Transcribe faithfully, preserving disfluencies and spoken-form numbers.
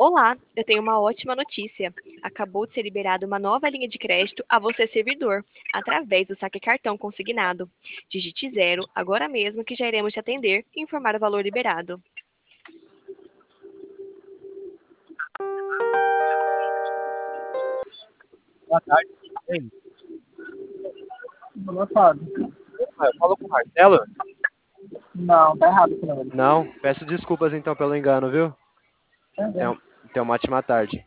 Olá, eu tenho uma ótima notícia. Acabou de ser liberada uma nova linha de crédito a você, servidor, através do saque cartão consignado. Digite zero agora mesmo que já iremos te atender e informar o valor liberado. Boa tarde, tudo bem? Boa tarde. Ah, eu falo com o Marcelo? Não, tá errado esse número. Não, peço desculpas então pelo engano, viu? Entendeu? Tenha, tenha uma ótima tarde.